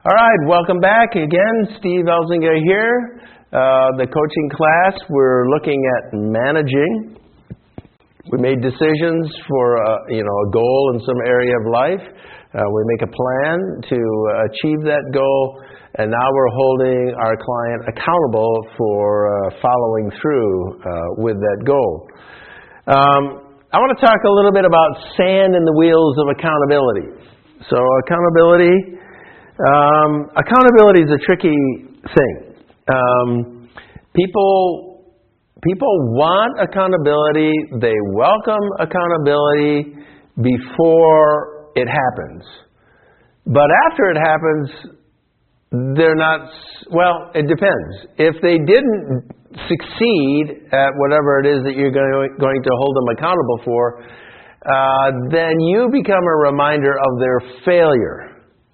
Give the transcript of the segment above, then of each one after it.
All right, welcome back again. Steve Elzinga here. The coaching class, we're looking at managing. We made decisions for a goal in some area of life. We make a plan to achieve that goal, and now we're holding our client accountable for following through with that goal. I want to talk a little bit about sand in the wheels of accountability. So accountability is a tricky thing. People want accountability. They welcome accountability before it happens. But after it happens, they're not, well, it depends. If they didn't succeed at whatever it is that you're going to hold them accountable for, then you become a reminder of their failure.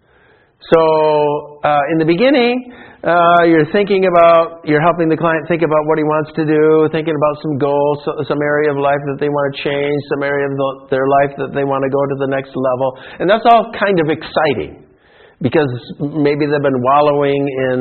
So in the beginning, you're helping the client think about what he wants to do, thinking about some goals, some area of life that they want to change, some area of their life that they want to go to the next level. And that's all kind of exciting because maybe they've been wallowing in,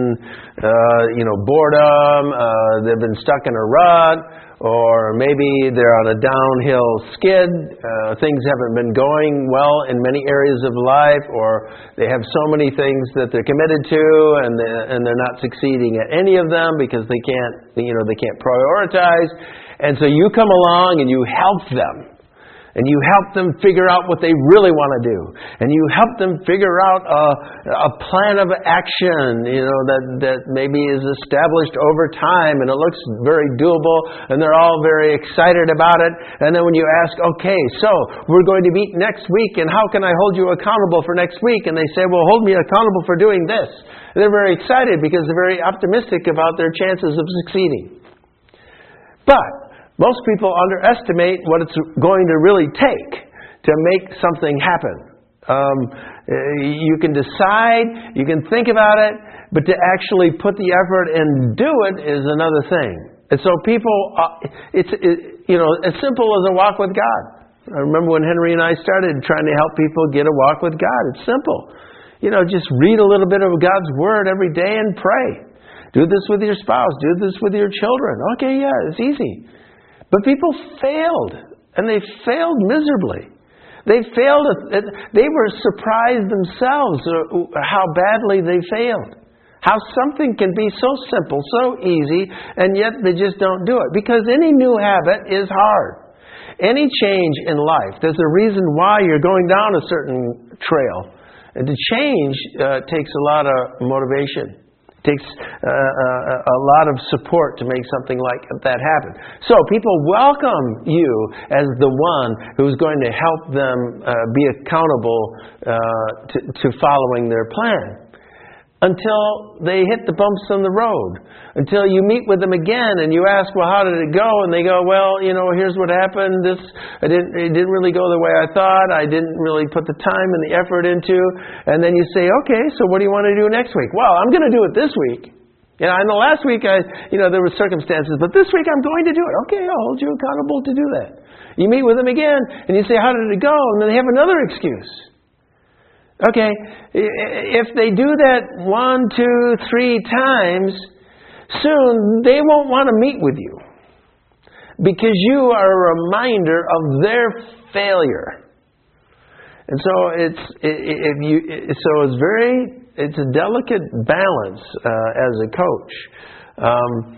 boredom, they've been stuck in a rut, or maybe they're on a downhill skid, things haven't been going well in many areas of life, or they have so many things that they're committed to and they're not succeeding at any of them because they can't prioritize. And so you come along and you help them. And you help them figure out what they really want to do. And you help them figure out a plan of action, that maybe is established over time and it looks very doable and they're all very excited about it. And then when you ask, okay, so we're going to meet next week and how can I hold you accountable for next week? And they say, well, hold me accountable for doing this. And they're very excited because they're very optimistic about their chances of succeeding. But most people underestimate what it's going to really take to make something happen. You can decide, you can think about it, but to actually put the effort and do it is another thing. And so people, it's as simple as a walk with God. I remember when Henry and I started trying to help people get a walk with God. It's simple. Just read a little bit of God's Word every day and pray. Do this with your spouse. Do this with your children. Okay, yeah, it's easy. But people failed, and they failed miserably. They were surprised themselves how badly they failed. How something can be so simple, so easy, and yet they just don't do it. Because any new habit is hard. Any change in life, there's a reason why you're going down a certain trail. And to change takes a lot of motivation. Takes a lot of support to make something like that happen. So people welcome you as the one who's going to help them be accountable to following their plan. Until they hit the bumps on the road. Until you meet with them again and you ask, well, how did it go? And they go, well, here's what happened. It didn't really go the way I thought. I didn't really put the time and the effort into. And then you say, okay, so what do you want to do next week? Well, I'm going to do it this week. I know last week there were circumstances, but this week I'm going to do it. Okay, I'll hold you accountable to do that. You meet with them again and you say, how did it go? And then they have another excuse. Okay, if they do that 1, 2, 3 times, soon they won't want to meet with you because you are a reminder of their failure. And so it's a delicate balance as a coach.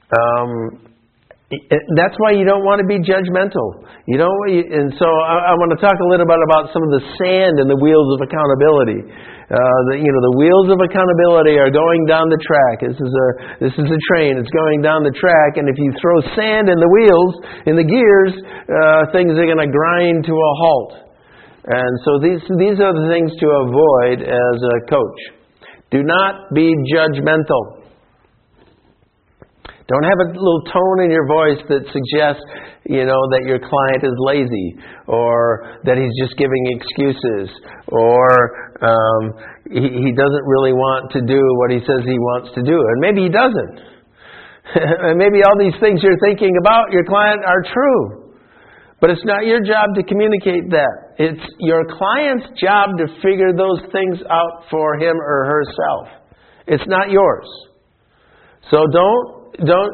That's why you don't want to be judgmental. And so I want to talk a little bit about some of the sand in the wheels of accountability. The wheels of accountability are going down the track. This is a train. It's going down the track, and if you throw sand in the wheels, in the gears, things are going to grind to a halt. And so these are the things to avoid as a coach. Do not be judgmental. Don't have a little tone in your voice that suggests, that your client is lazy, or that he's just giving excuses, or he doesn't really want to do what he says he wants to do. And maybe he doesn't. And maybe all these things you're thinking about your client are true. But it's not your job to communicate that. It's your client's job to figure those things out for him or herself. It's not yours. So don't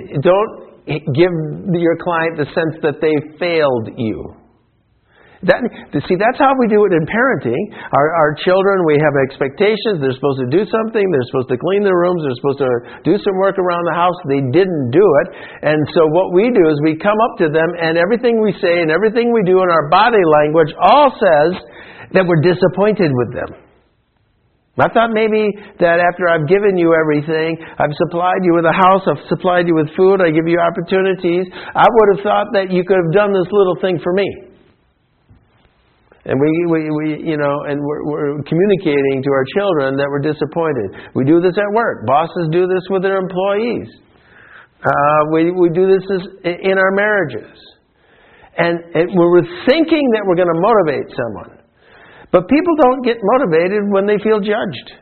give your client the sense that they failed you. That's how we do it in parenting. Our children, we have expectations. They're supposed to do something. They're supposed to clean their rooms. They're supposed to do some work around the house. They didn't do it. And so what we do is we come up to them, and everything we say and everything we do in our body language all says that we're disappointed with them. I thought maybe that after I've given you everything, I've supplied you with a house, I've supplied you with food, I give you opportunities, I would have thought that you could have done this little thing for me. And we're communicating to our children that we're disappointed. We do this at work. Bosses do this with their employees. We do this in our marriages. And we're thinking that we're going to motivate someone. But people don't get motivated when they feel judged.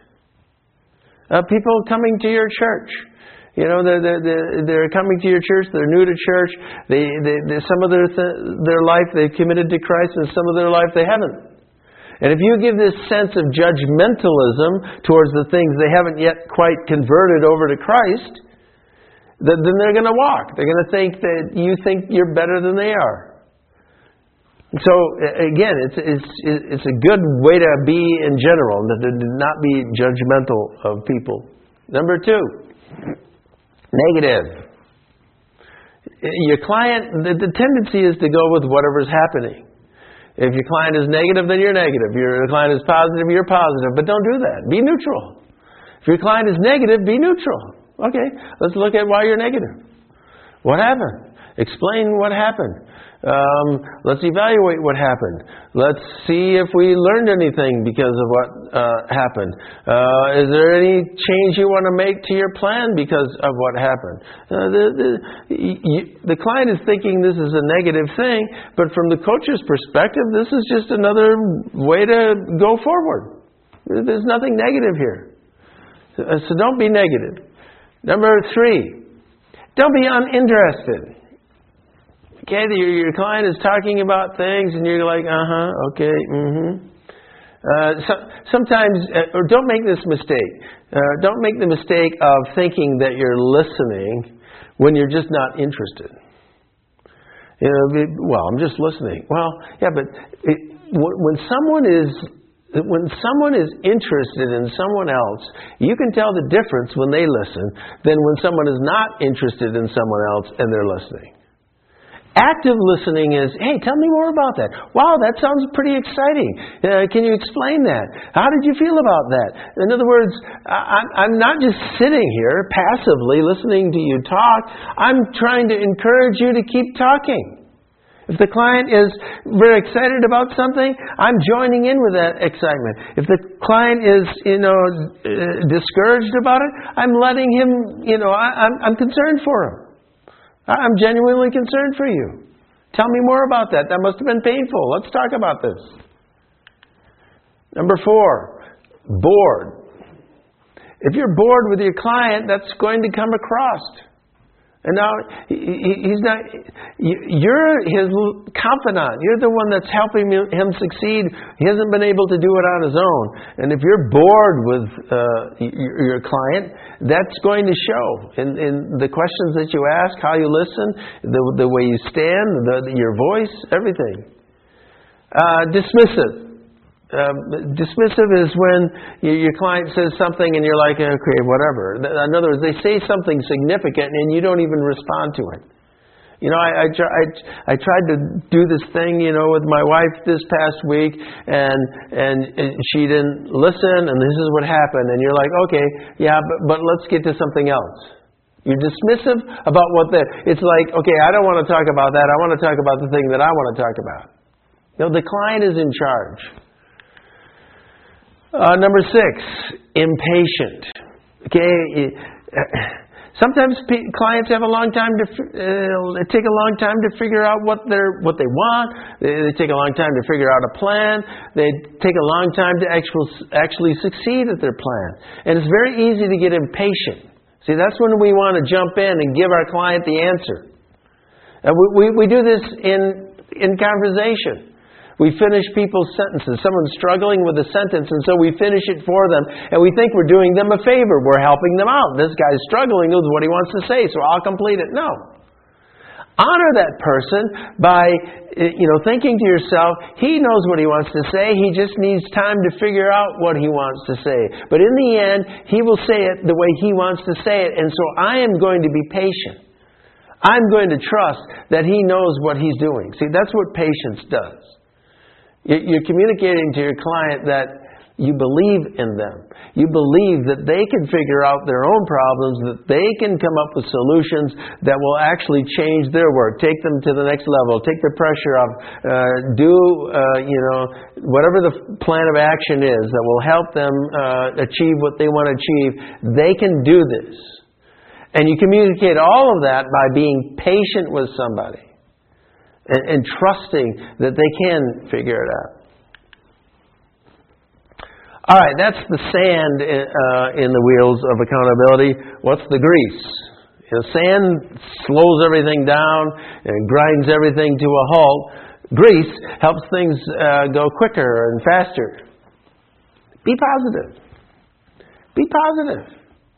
People coming to your church. They're coming to your church. They're new to church. They some of their life they've committed to Christ, and some of their life they haven't. And if you give this sense of judgmentalism towards the things they haven't yet quite converted over to Christ, then they're going to walk. They're going to think that you think you're better than they are. So again, it's a good way to be in general, to not be judgmental of people. Number 2. Negative. Your client, the tendency is to go with whatever's happening. If your client is negative, then you're negative. If your client is positive, you're positive. But don't do that. Be neutral. If your client is negative, be neutral. Okay, let's look at why you're negative. What happened? Explain what happened. Let's evaluate what happened. Let's see if we learned anything because of what happened. Is there any change you want to make to your plan because of what happened? The client is thinking this is a negative thing, but from the coach's perspective, this is just another way to go forward. There's nothing negative here. So don't be negative. Number 3, don't be uninterested. Okay, your client is talking about things and you're like, okay, sometimes, or don't make this mistake. Don't make the mistake of thinking that you're listening when you're just not interested. I'm just listening. Well, yeah, but when someone is interested in someone else, you can tell the difference when they listen than when someone is not interested in someone else and they're listening. Active listening is, hey, tell me more about that. Wow, that sounds pretty exciting. Can you explain that? How did you feel about that? In other words, I'm not just sitting here passively listening to you talk. I'm trying to encourage you to keep talking. If the client is very excited about something, I'm joining in with that excitement. If the client is, discouraged about it, I'm letting him, I'm concerned for him. I'm genuinely concerned for you. Tell me more about that. That must have been painful. Let's talk about this. Number 4, bored. If you're bored with your client, that's going to come across. And now, he's not, you're his confidant. You're the one that's helping him succeed. He hasn't been able to do it on his own. And if you're bored with your client, that's going to show in the questions that you ask, how you listen, the way you stand, your voice, everything. Dismissive. Dismissive is when your client says something and you're like, okay, whatever. In other words, they say something significant and you don't even respond to it. I tried to do this thing, with my wife this past week, and she didn't listen, and this is what happened. And you're like, okay, yeah, but let's get to something else. You're dismissive about it's like, okay, I don't want to talk about that. I want to talk about the thing that I want to talk about. The client is in charge. Number 6, impatient. Okay, sometimes clients have a long time they take a long time to figure out what they want. They take a long time to figure out a plan. They take a long time to actually succeed at their plan. And it's very easy to get impatient. See, that's when we want to jump in and give our client the answer. We do this in conversation. We finish people's sentences. Someone's struggling with a sentence, and so we finish it for them, and we think we're doing them a favor. We're helping them out. This guy's struggling with what he wants to say, so I'll complete it. No. Honor that person by, thinking to yourself, he knows what he wants to say. He just needs time to figure out what he wants to say. But in the end, he will say it the way he wants to say it, and so I am going to be patient. I'm going to trust that he knows what he's doing. See, that's what patience does. You're communicating to your client that you believe in them. You believe that they can figure out their own problems, that they can come up with solutions that will actually change their work, take them to the next level, take the pressure off, whatever the plan of action is that will help them achieve what they want to achieve. They can do this. And you communicate all of that by being patient with somebody. And trusting that they can figure it out. All right, that's the sand in the wheels of accountability. What's the grease? Sand slows everything down and grinds everything to a halt. Grease helps things go quicker and faster. Be positive. Be positive.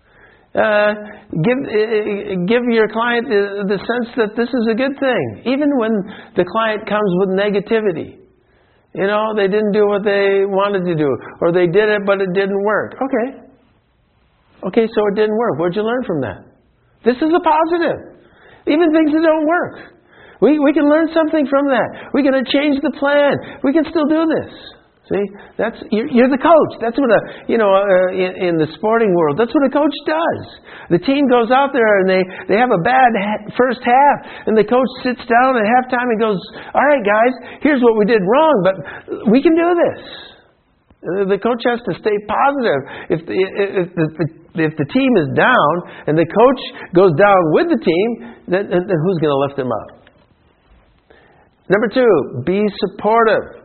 Give your client the sense that this is a good thing, even when the client comes with negativity. They didn't do what they wanted to do, or they did it but it didn't work. Okay, so it didn't work. What'd you learn from that? This is a positive. Even things that don't work, we can learn something from that. We're going to change the plan. We can still do this. See, you're the coach. That's what in the sporting world, that's what a coach does. The team goes out there and they have a bad first half, and the coach sits down at halftime and goes, "All right, guys, here's what we did wrong, but we can do this." The coach has to stay positive. If the team is down and the coach goes down with the team, then who's going to lift them up? Number 2, be supportive.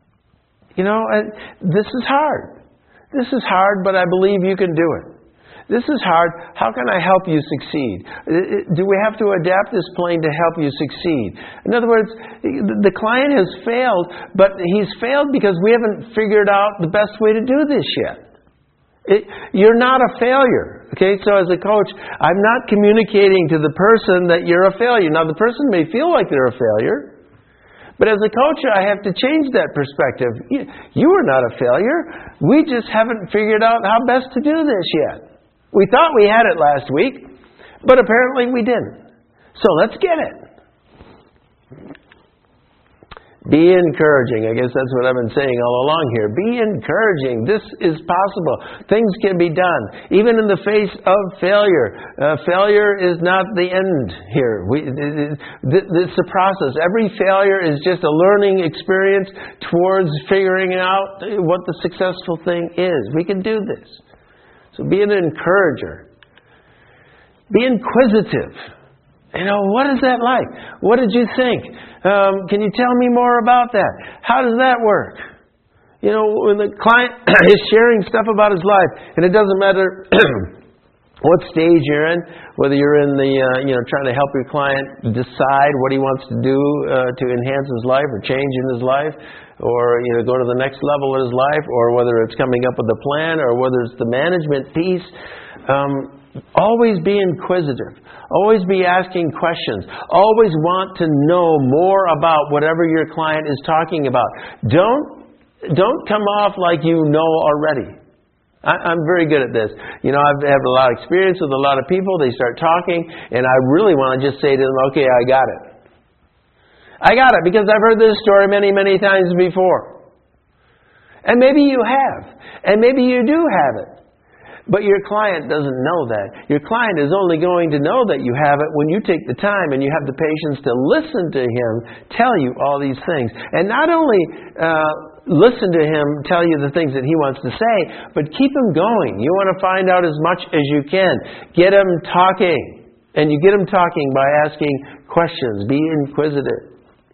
This is hard. This is hard, but I believe you can do it. This is hard. How can I help you succeed? Do we have to adapt this plane to help you succeed? In other words, the client has failed, but he's failed because we haven't figured out the best way to do this yet. You're not a failure. Okay, so as a coach, I'm not communicating to the person that you're a failure. Now, the person may feel like they're a failure. But as a coach, I have to change that perspective. You are not a failure. We just haven't figured out how best to do this yet. We thought we had it last week, but apparently we didn't. So let's get it. Be encouraging. I guess that's what I've been saying all along here. Be encouraging. This is possible. Things can be done. Even in the face of failure. Failure is not the end here. It's a process. Every failure is just a learning experience towards figuring out what the successful thing is. We can do this. So be an encourager. Be inquisitive. What is that like? What did you think? Can you tell me more about that? How does that work? When the client is sharing stuff about his life, and it doesn't matter what stage you're in, whether you're in the, trying to help your client decide what he wants to do to enhance his life or change in his life, or, go to the next level in his life, or whether it's coming up with a plan, or whether it's the management piece. Always be inquisitive. Always be asking questions. Always want to know more about whatever your client is talking about. Don't come off like you know already. I'm very good at this. I've had a lot of experience with a lot of people. They start talking, and I really want to just say to them, okay, I got it. I got it because I've heard this story many, many times before. And maybe you have. And maybe you do have it. But your client doesn't know that. Your client is only going to know that you have it when you take the time and you have the patience to listen to him tell you all these things. And not only listen to him tell you the things that he wants to say, but keep him going. You want to find out as much as you can. Get him talking. And you get him talking by asking questions. Be inquisitive.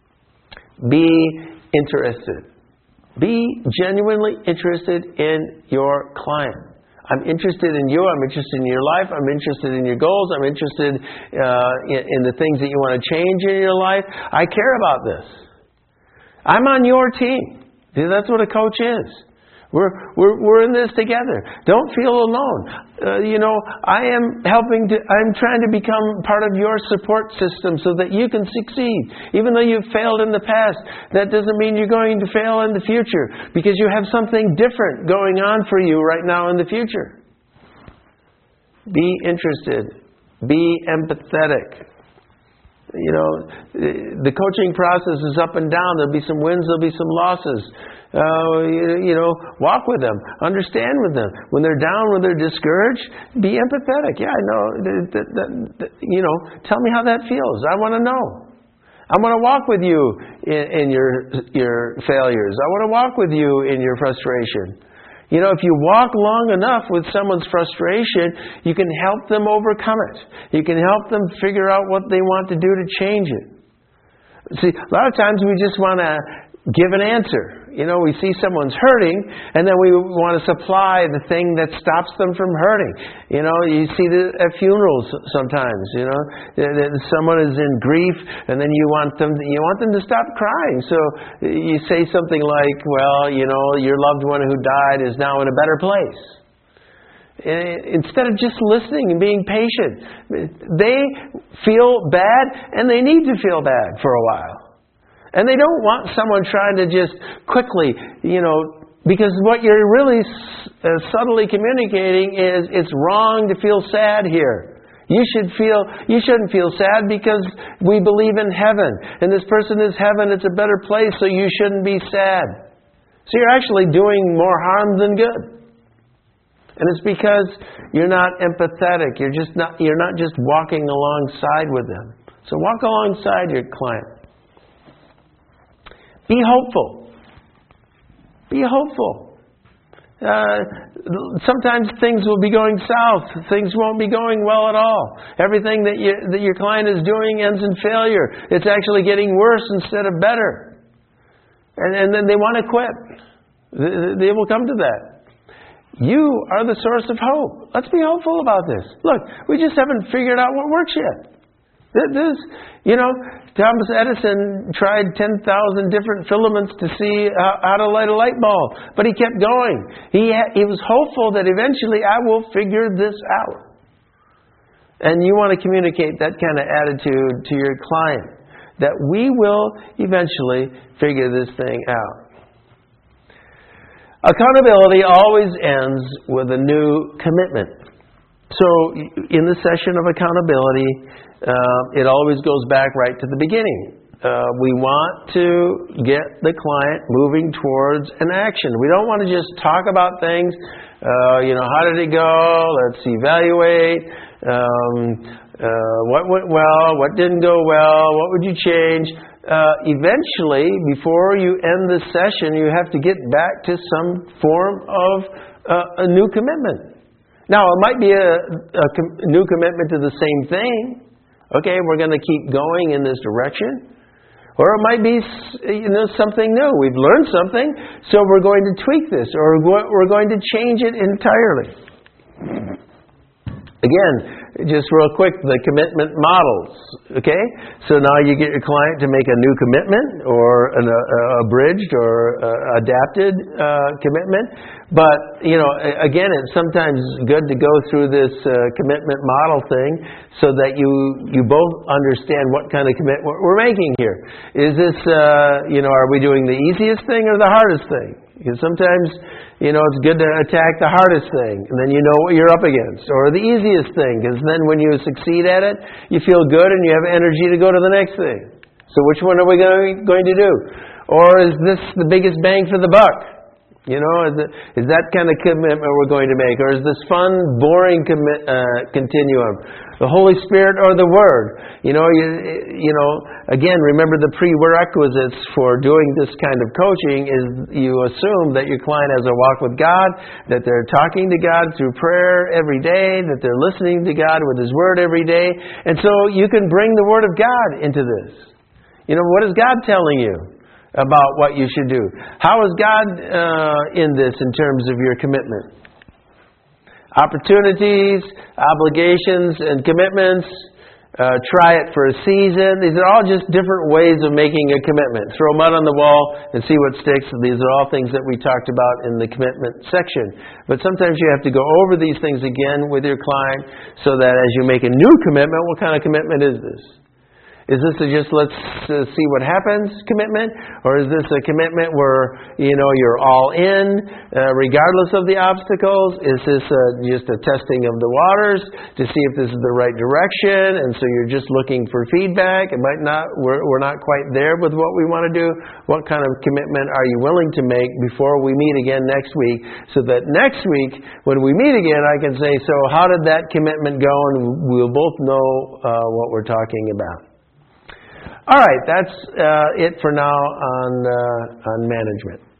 Be interested. Be genuinely interested in your client. I'm interested in you. I'm interested in your life. I'm interested in your goals. I'm interested in the things that you want to change in your life. I care about this. I'm on your team. See, that's what a coach is. We're in this together. Don't feel alone. I'm trying to become part of your support system so that you can succeed. Even though you've failed in the past, that doesn't mean you're going to fail in the future, because you have something different going on for you right now in the future. Be interested. Be empathetic. The coaching process is up and down. There'll be some wins, there'll be some losses. Walk with them. Understand with them. When they're down, when they're discouraged, be empathetic. Yeah, I know. Tell me how that feels. I want to know. I want to walk with you in your failures. I want to walk with you in your frustration. If you walk long enough with someone's frustration, you can help them overcome it. You can help them figure out what they want to do to change it. See, a lot of times we just want to give an answer. We see someone's hurting, and then we want to supply the thing that stops them from hurting. You see at funerals sometimes. Someone is in grief, and then you want them to stop crying. So you say something like, "Well, your loved one who died is now in a better place." Instead of just listening and being patient, they feel bad, and they need to feel bad for a while. And they don't want someone trying to just quickly, because what you're really subtly communicating is it's wrong to feel sad here. You shouldn't feel sad because we believe in heaven. And this person is heaven, it's a better place, so you shouldn't be sad. So you're actually doing more harm than good. And it's because you're not empathetic. You're not just walking alongside with them. So walk alongside your client. Be hopeful. Be hopeful. Sometimes things will be going south. Things won't be going well at all. Everything that your client is doing ends in failure. It's actually getting worse instead of better. And then they want to quit. They will come to that. You are the source of hope. Let's be hopeful about this. Look, we just haven't figured out what works yet. Thomas Edison tried 10,000 different filaments to see how to light a light bulb, but he kept going. He was hopeful that eventually I will figure this out. And you want to communicate that kind of attitude to your client, that we will eventually figure this thing out. Accountability always ends with a new commitment. So in the session of accountability, it always goes back right to the beginning. We want to get the client moving towards an action. We don't want to just talk about things. How did it go? Let's evaluate. What went well? What didn't go well? What would you change? Eventually, before you end the session, you have to get back to some form of a new commitment. Now, it might be a new commitment to the same thing. Okay, we're going to keep going in this direction. Or it might be something new. We've learned something, so we're going to tweak this, or we're going to change it entirely. Again, just real quick, the commitment models. Okay, so now you get your client to make a new commitment, or an abridged or adapted commitment. But again, it's sometimes good to go through this commitment model thing so that you both understand what kind of commitment we're making here. Is this are we doing the easiest thing or the hardest thing? Because sometimes it's good to attack the hardest thing, and then you know what you're up against. Or the easiest thing, because then when you succeed at it, you feel good and you have energy to go to the next thing. So which one are we going to do? Or is this the biggest bang for the buck? Is that kind of commitment we're going to make? Or is this fun, boring continuum? The Holy Spirit or the Word? Again, remember the prerequisites for doing this kind of coaching is you assume that your client has a walk with God, that they're talking to God through prayer every day, that they're listening to God with His Word every day. And so you can bring the Word of God into this. What is God telling you about what you should do? How is God in this in terms of your commitment? Opportunities, obligations, and commitments. Try it for a season. These are all just different ways of making a commitment. Throw mud on the wall and see what sticks. These are all things that we talked about in the commitment section. But sometimes you have to go over these things again with your client so that as you make a new commitment, what kind of commitment is this? Is this a just let's see what happens commitment? Or is this a commitment where, you're all in regardless of the obstacles? Is this just a testing of the waters to see if this is the right direction? And so you're just looking for feedback. It might not, we're not quite there with what we want to do. What kind of commitment are you willing to make before we meet again next week? So that next week, when we meet again, I can say, so how did that commitment go? And we'll both know what we're talking about. All right, that's it for now on management.